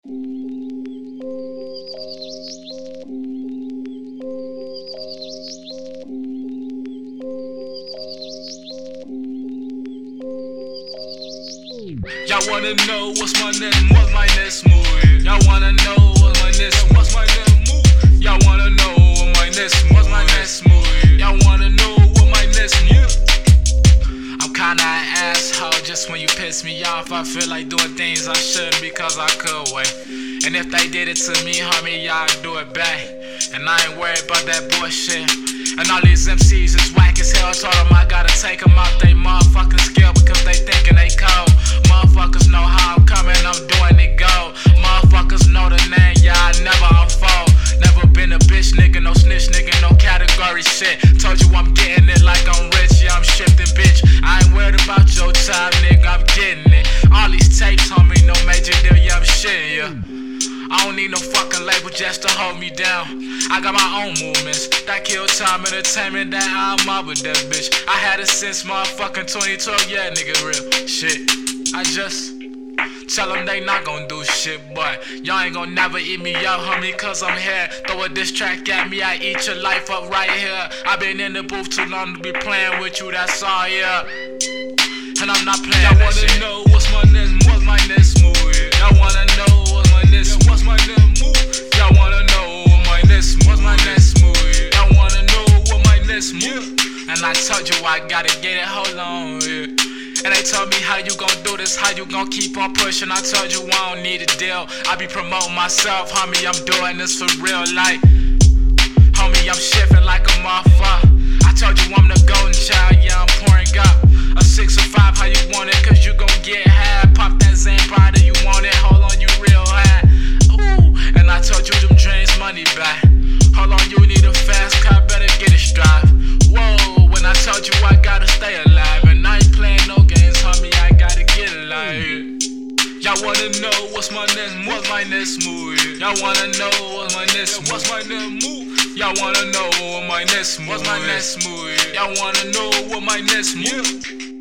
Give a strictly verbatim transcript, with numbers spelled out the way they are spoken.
Y'all wanna know what's my next, what's my next move? Y'all wanna know what's my next, what's my next move? Y'all wanna know what my next, what's my next move? Y'all wanna know what my next move? I'm kinda an asshole just when you piss me off. I feel like doing things I shouldn't because I could wait. And if they did it to me, homie, y'all do it back. And I ain't worried about that bullshit. And all these M Cs is whack as hell. Told them I gotta take them out they motherfucking skill because they thinking they cold. Motherfuckers know how I'm coming, I'm doing it gold. Motherfuckers know the name, yeah, I never unfold. Never been a bitch nigga, no snitch nigga, no category shit. Told you I'm getting it like I'm rich, yeah, I'm shifting bitch. I ain't worried about your time, nigga, I'm getting it. All these tapes, homie, no major deal, yeah, I'm shitting, yeah. I don't need no fucking label just to hold me down. I got my own movements that kill time entertainment that I'm up with that bitch. I had it since motherfucking twenty twelve, yeah, nigga, real shit. I just tell them they not gon' do shit, but y'all ain't gon' never eat me up, homie, cause I'm here. Throw a diss track at me, I eat your life up right here. I been in the booth too long to be playing with you, that's all, yeah. And I'm not playing y'all that shit. Y'all wanna know what's my next, what's my next move? Y'all wanna know what's my next, yeah, what's my next move? Y'all wanna know what my next, what's my next move? Y'all wanna know what my next move? And I told you I gotta get it, hold on, yeah. And they told me how you gon' do this, how you gon' keep on pushing. I told you I don't need a deal, I be promoting myself, homie, I'm doing this for real, like homie, I'm shifting like a motherfucker. I told you I'm the golden child, yeah, I'm pouring up a six or five, how you want it, cause you gon' get high. Pop that Zane body, you want it, hold on, you real high. Ooh, and I told you them dreams money back. Hold on, you need a fast car, better get it strive. Whoa, when I told you I gotta stay alive, and I ain't playing no games, homie, I gotta get alive. Y'all wanna know what's my next, what's my next move? Y'all wanna know what's my next, what's my next move? Y'all wanna know what my next, what's my next move? Y'all wanna know what my next move?